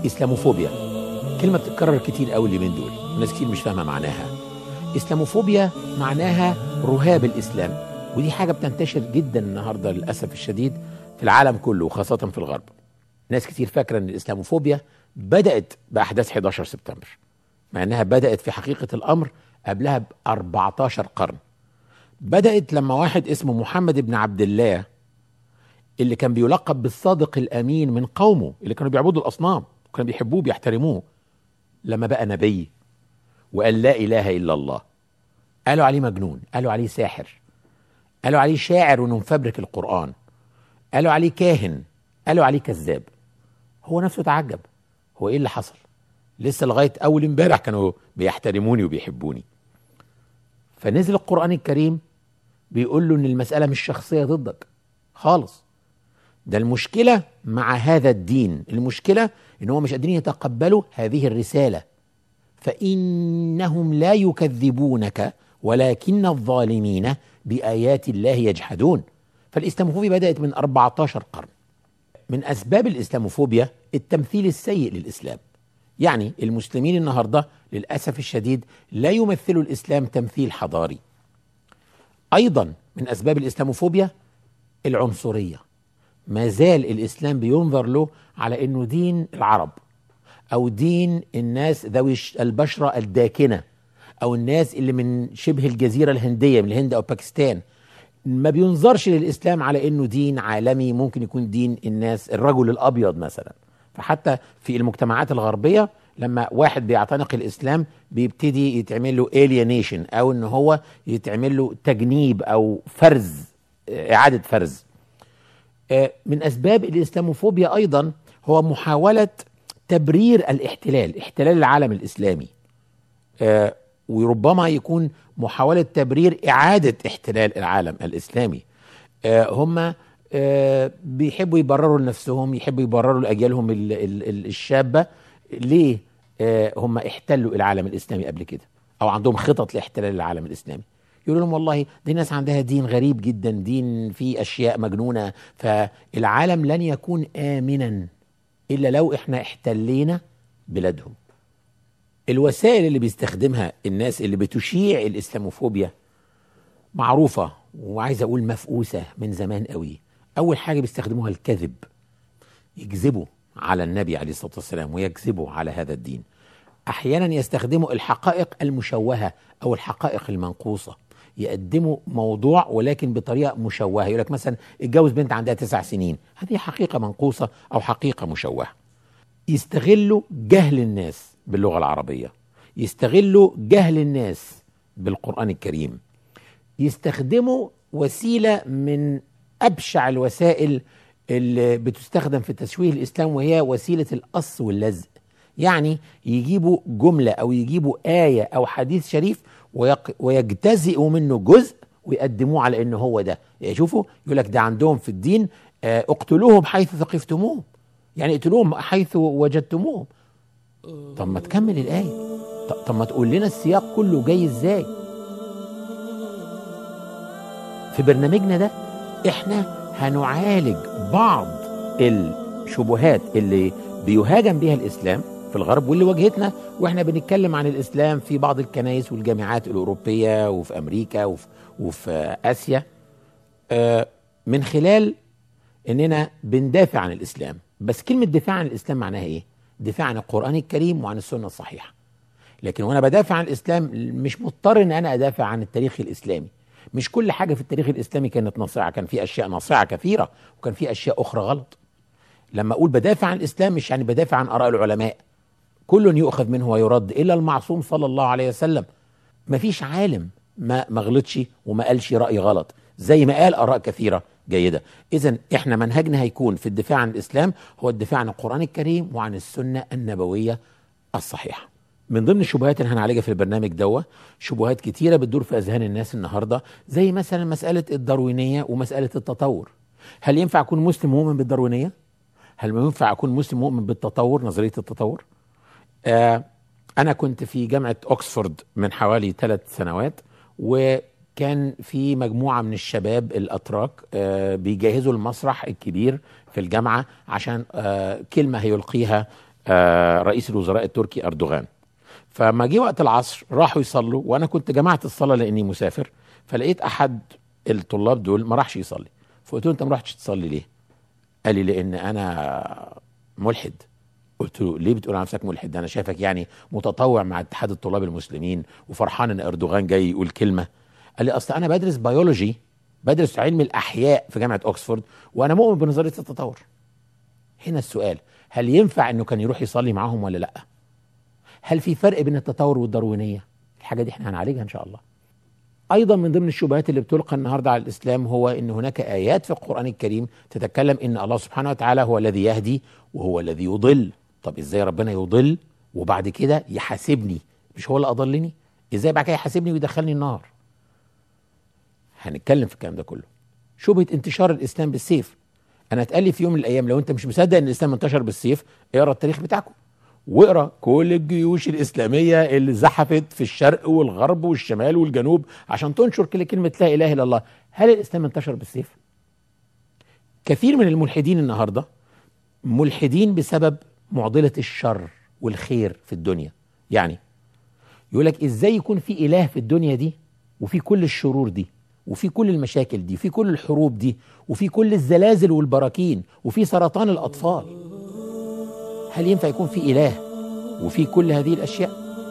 إسلاموفوبيا كلمة بتتكرر كتير قوي اليومين دول، وناس كتير مش فاهمة معناها. إسلاموفوبيا معناها رهاب الإسلام، ودي حاجة بتنتشر جدا النهاردة للأسف الشديد في العالم كله وخاصة في الغرب. ناس كتير فاكرة أن الإسلاموفوبيا بدأت بأحداث 11 سبتمبر، مع أنها بدأت في حقيقة الأمر قبلها ب14 قرن. بدأت لما واحد اسمه محمد بن عبد الله، اللي كان بيلقب بالصادق الأمين من قومه اللي كانوا بيعبدوا الأصنام وكانوا بيحبوه بيحترموه، لما بقى نبي وقال لا إله إلا الله، قالوا عليه مجنون، قالوا عليه ساحر، قالوا عليه شاعر وانه مفبرك القرآن، قالوا عليه كاهن، قالوا عليه كذاب. هو نفسه تعجب، هو ايه اللي حصل؟ لسه لغاية اول امبارح كانوا بيحترموني وبيحبوني. فنزل القرآن الكريم بيقول له ان المسألة مش شخصية ضدك خالص، ده المشكلة مع هذا الدين، المشكلة ان هم مش قادرين يتقبلوا هذه الرسالة. فإنهم لا يكذبونك ولكن الظالمين بآيات الله يجحدون. فالإسلاموفوبيا بدأت من 14 قرن. من أسباب الإسلاموفوبيا التمثيل السيء للإسلام، يعني المسلمين النهاردة للأسف الشديد لا يمثلوا الإسلام تمثيل حضاري. أيضا من أسباب الإسلاموفوبيا العنصرية، ما زال الإسلام بينظر له على أنه دين العرب أو دين الناس ذوي البشرة الداكنة أو الناس اللي من شبه الجزيرة الهندية من الهند أو باكستان. ما بينظرش للإسلام على أنه دين عالمي ممكن يكون دين الناس الرجل الأبيض مثلا. فحتى في المجتمعات الغربية لما واحد بيعتنق الإسلام بيبتدي يتعمل له alienation أو أنه هو يتعمل له تجنيب أو فرز، إعادة فرز. من أسباب الإسلاموفوبيا أيضا هو محاولة تبرير الاحتلال، احتلال العالم الإسلامي، وربما يكون محاولة تبرير إعادة احتلال العالم الإسلامي. هم بيحبوا يبرروا لنفسهم، يحبوا يبرروا لأجيالهم الشابة ليه هم احتلوا العالم الإسلامي قبل كده، أو عندهم خطط لاحتلال العالم الإسلامي. يقولوا لهم والله دي ناس عندها دين غريب جدا، دين فيه أشياء مجنونة، فالعالم لن يكون آمنا إلا لو إحنا احتلينا بلادهم. الوسائل اللي بيستخدمها الناس اللي بتشيع الإسلاموفوبيا معروفة وعايز أقول مفقوسة من زمان قوي. أول حاجة بيستخدموها الكذب، يكذبوا على النبي عليه الصلاة والسلام ويكذبوا على هذا الدين. أحيانا يستخدموا الحقائق المشوهة أو الحقائق المنقوصة، يقدموا موضوع ولكن بطريقة مشوهة. يقول لك مثلا اتجوز بنت عندها 9 سنين، هذه حقيقة منقوصة أو حقيقة مشوهة. يستغلوا جهل الناس باللغة العربية، يستغلوا جهل الناس بالقرآن الكريم، يستخدموا وسيلة من أبشع الوسائل اللي بتستخدم في تشويه الإسلام، وهي وسيلة القص واللزق. يعني يجيبوا جملة أو يجيبوا آية أو حديث شريف ويجتزئوا منه جزء ويقدموه على إنه هو ده. يعني شوفوا يقول لك ده عندهم في الدين اقتلوهم حيث ثقفتموهم، يعني اقتلوهم حيث وجدتموهم. طب ما تكمل الآية، طب ما تقول لنا السياق كله جاي ازاي. في برنامجنا ده احنا هنعالج بعض الشبهات اللي بيهاجم بها الإسلام في الغرب واللي واجهتنا واحنا بنتكلم عن الإسلام في بعض الكنائس والجامعات الأوروبية وفي أمريكا وفي آسيا، من خلال اننا بندافع عن الإسلام. بس كلمة دفاع عن الإسلام معناها ايه؟ دفاع عن القرآن الكريم وعن السنة الصحيحة. لكن وانا بدافع عن الإسلام مش مضطر ان انا ادافع عن التاريخ الإسلامي. مش كل حاجة في التاريخ الإسلامي كانت ناصعة، كان في أشياء ناصعة كثيرة وكان في أشياء أخرى غلط. لما أقول بدافع عن الإسلام مش يعني بدافع عن آراء العلماء، كل يؤخذ منه ويرد إلا المعصوم صلى الله عليه وسلم. مفيش عالم ما غلطش وما قالش رأي غلط، زي ما قال آراء كثيرة جيدة. إذن إحنا منهجنا هيكون في الدفاع عن الإسلام هو الدفاع عن القرآن الكريم وعن السنة النبوية الصحيحة. من ضمن الشبهات اللي هنعالجها في البرنامج دوه شبهات كتيرة بتدور في أذهان الناس النهاردة، زي مثلا مسألة الداروينية ومسألة التطور. هل ينفع أكون مسلم مؤمن بالداروينية؟ هل ينفع أكون مسلم مؤمن بالتطور، نظرية التطور؟ أنا كنت في جامعة أكسفورد من حوالي 3 سنوات، وكان في مجموعة من الشباب الأتراك بيجهزوا المسرح الكبير في الجامعة عشان كلمة هيلقيها رئيس الوزراء التركي أردوغان. فما جه وقت العصر راحوا يصلوا، وانا كنت جمعت الصلاه لاني مسافر، فلقيت احد الطلاب دول ما راحش يصلي، فقلت له انت ما رحتش تصلي ليه؟ قال لي لان انا ملحد. قلت له ليه بتقول على نفسك ملحد؟ ده انا شايفك يعني متطوع مع اتحاد الطلاب المسلمين وفرحان ان اردوغان جاي يقول كلمه. قال لي اصل انا بدرس بيولوجي، بدرس علم الاحياء في جامعه اوكسفورد، وانا مؤمن بنظريه التطور. هنا السؤال، هل ينفع انه كان يروح يصلي معاهم ولا لا؟ هل في فرق بين التطور والداروينيه؟ الحاجه دي احنا هنعالجها ان شاء الله. ايضا من ضمن الشبهات اللي بتلقى النهارده على الاسلام هو ان هناك ايات في القران الكريم تتكلم ان الله سبحانه وتعالى هو الذي يهدي وهو الذي يضل. طب ازاي ربنا يضل وبعد كده يحاسبني؟ مش هو اللي اضلني؟ ازاي بعد كده يحاسبني ويدخلني النار؟ هنتكلم في الكلام ده كله. شبهه انتشار الاسلام بالسيف. انا اتقال لي في يوم من الايام لو انت مش مصدق ان الاسلام انتشر بالسيف، اقرا التاريخ بتاعكم واقرا كل الجيوش الاسلاميه اللي زحفت في الشرق والغرب والشمال والجنوب عشان تنشر كلمه لا اله الا الله. هل الاسلام انتشر بالسيف؟ كثير من الملحدين النهارده ملحدين بسبب معضله الشر والخير في الدنيا. يعني يقول لك ازاي يكون في اله في الدنيا دي وفي كل الشرور دي وفي كل المشاكل دي وفي كل الحروب دي وفي كل الزلازل والبراكين وفي سرطان الاطفال؟ هل ينفع يكون في اله وفي كل هذه الاشياء؟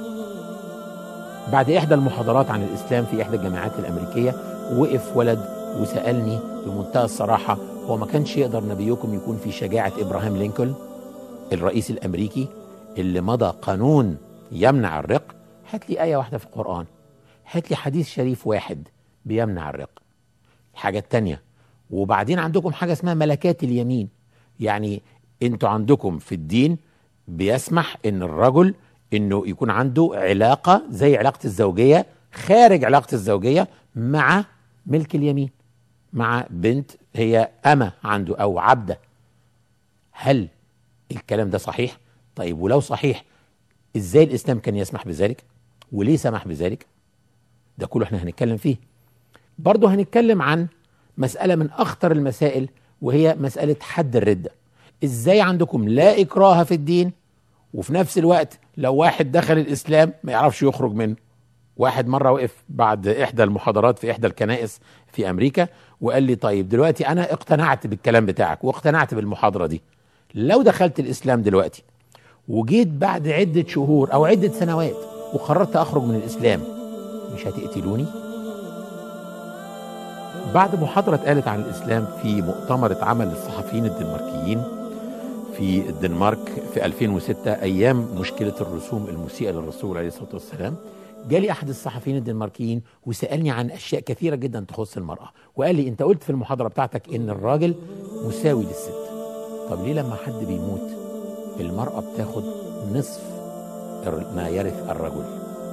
بعد احدى المحاضرات عن الاسلام في احدى الجامعات الامريكيه وقف ولد وسالني بمنتهى الصراحه، هو ما كانش يقدر نبيكم يكون في شجاعه ابراهام لينكولن الرئيس الامريكي اللي مضى قانون يمنع الرق؟ هات لي ايه واحده في القران، هات لي حديث شريف واحد بيمنع الرق. الحاجه التانيه، وبعدين عندكم حاجه اسمها ملكات اليمين، يعني انتوا عندكم في الدين بيسمح ان الرجل انه يكون عنده علاقة زي علاقة الزوجية خارج علاقة الزوجية مع ملك اليمين، مع بنت هي أمة عنده او عبدة. هل الكلام ده صحيح؟ طيب ولو صحيح ازاي الاسلام كان يسمح بذلك؟ وليه سمح بذلك؟ ده كله احنا هنتكلم فيه. برضه هنتكلم عن مسألة من اخطر المسائل وهي مسألة حد الردة. ازاي عندكم لا اكراه في الدين وفي نفس الوقت لو واحد دخل الاسلام ما يعرفش يخرج منه؟ واحد مرة وقف بعد احدى المحاضرات في احدى الكنائس في امريكا وقال لي طيب دلوقتي انا اقتنعت بالكلام بتاعك واقتنعت بالمحاضرة دي، لو دخلت الاسلام دلوقتي وجيت بعد عدة شهور او عدة سنوات وقررت اخرج من الاسلام، مش هتقتلوني؟ بعد محاضرة اتقالت عن الاسلام في مؤتمر اتعمل للصحفيين الدنماركيين في الدنمارك في 2006 ايام مشكله الرسوم المسيئه للرسول عليه الصلاه والسلام، جالي احد الصحفيين الدنماركيين وسالني عن اشياء كثيره جدا تخص المراه، وقال لي انت قلت في المحاضره بتاعتك ان الراجل مساوي للست، طب ليه لما حد بيموت المراه بتاخد نصف ما يرث الرجل؟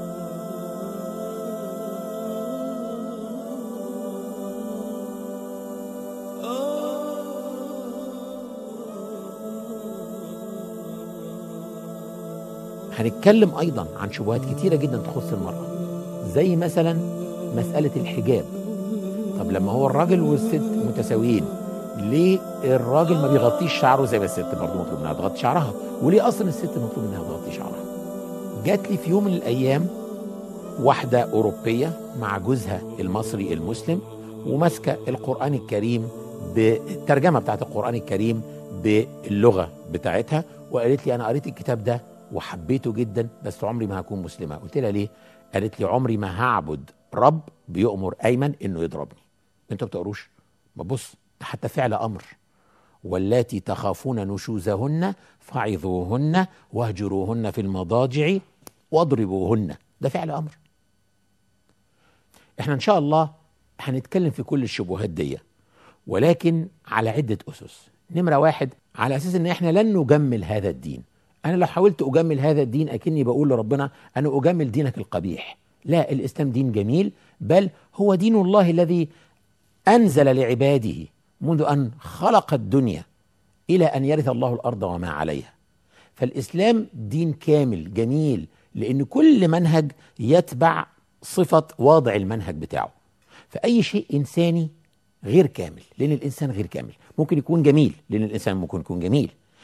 هنتكلم ايضا عن شبهات كتيره جدا تخص المراه، زي مثلا مساله الحجاب. طب لما هو الراجل والست متساويين، ليه الراجل ما بيغطيش شعره زي ما الست برضه مطلوب منها تغطي شعرها؟ وليه اصلا الست مطلوب منها تغطي شعرها؟ جات لي في يوم من الايام واحده اوروبيه مع جوزها المصري المسلم وماسكه القران الكريم بالترجمه بتاعت القران الكريم باللغه بتاعتها، وقالت لي انا قريت الكتاب ده وحبيته جدا بس عمري ما هكون مسلمه. قلت لها ليه؟ قالت لي عمري ما هعبد رب بيؤمر ايمن انه يضربني. انتوا بتقروش؟ ما بص، ده حتى فعل امر، واللاتي تخافون نشوزهن فعظوهن واهجروهن في المضاجع واضربوهن، ده فعل امر. احنا ان شاء الله هنتكلم في كل الشبهات دي، ولكن على عده اسس. نمره واحد، على اساس ان احنا لن نجمل هذا الدين. انا لو حاولت اجمل هذا الدين اكني بقول لربنا انا اجمل دينك القبيح. لا، الاسلام دين جميل، بل هو دين الله الذي انزل لعباده منذ ان خلق الدنيا الى ان يرث الله الارض وما عليها. فالاسلام دين كامل جميل، لان كل منهج يتبع صفة واضع المنهج بتاعه. فاي شيء انساني غير كامل، لان الانسان غير كامل. ممكن يكون جميل، لان الانسان ممكن يكون جميل،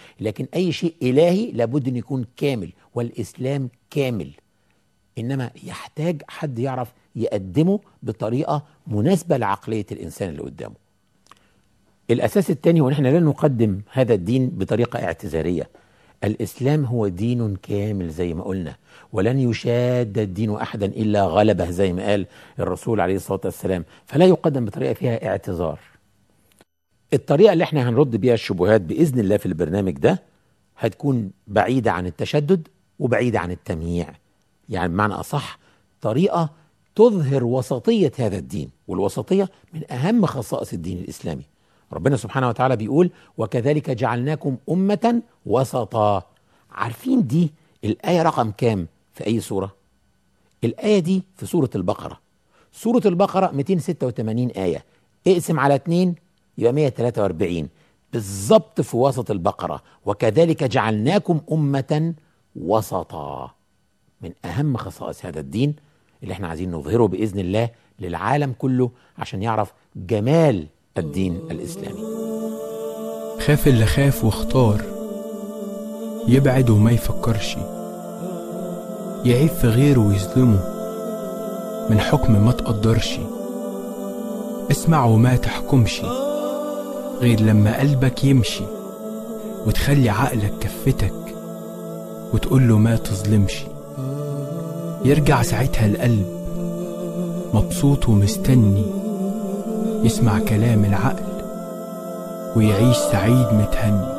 لكن أي شيء إلهي لابد أن يكون كامل، والإسلام كامل، إنما يحتاج حد يعرف يقدمه بطريقة مناسبة لعقلية الإنسان اللي قدامه. الأساس الثاني هو نحن لا نقدم هذا الدين بطريقة اعتذارية. الإسلام هو دين كامل زي ما قلنا، ولن يشاد الدين أحدا إلا غلبه زي ما قال الرسول عليه الصلاة والسلام، فلا يقدم بطريقة فيها اعتذار. الطريقة اللي احنا هنرد بيها الشبهات بإذن الله في البرنامج ده هتكون بعيدة عن التشدد وبعيدة عن التمييع، يعني بمعنى أصح طريقة تظهر وسطية هذا الدين، والوسطية من أهم خصائص الدين الإسلامي. ربنا سبحانه وتعالى بيقول: وكذلك جعلناكم أمة وسطا. عارفين دي الآية رقم كام في أي سورة؟ الآية دي في سورة البقرة. سورة البقرة 286 آية، اقسم على 2 يبقى 143 بالظبط في وسط البقرة. وكذلك جعلناكم أمة وسطا، من أهم خصائص هذا الدين اللي احنا عايزين نظهره بإذن الله للعالم كله عشان يعرف جمال الدين الإسلامي. خاف اللي خاف واختار، يبعد وما يفكرش، يعيب في غيره ويظلمه من حكم ما تقدرش. اسمع وما تحكمش غير لما قلبك يمشي، وتخلي عقلك كفتك وتقول له ما تظلمش. يرجع ساعتها القلب مبسوط ومستني يسمع كلام العقل ويعيش سعيد متهني.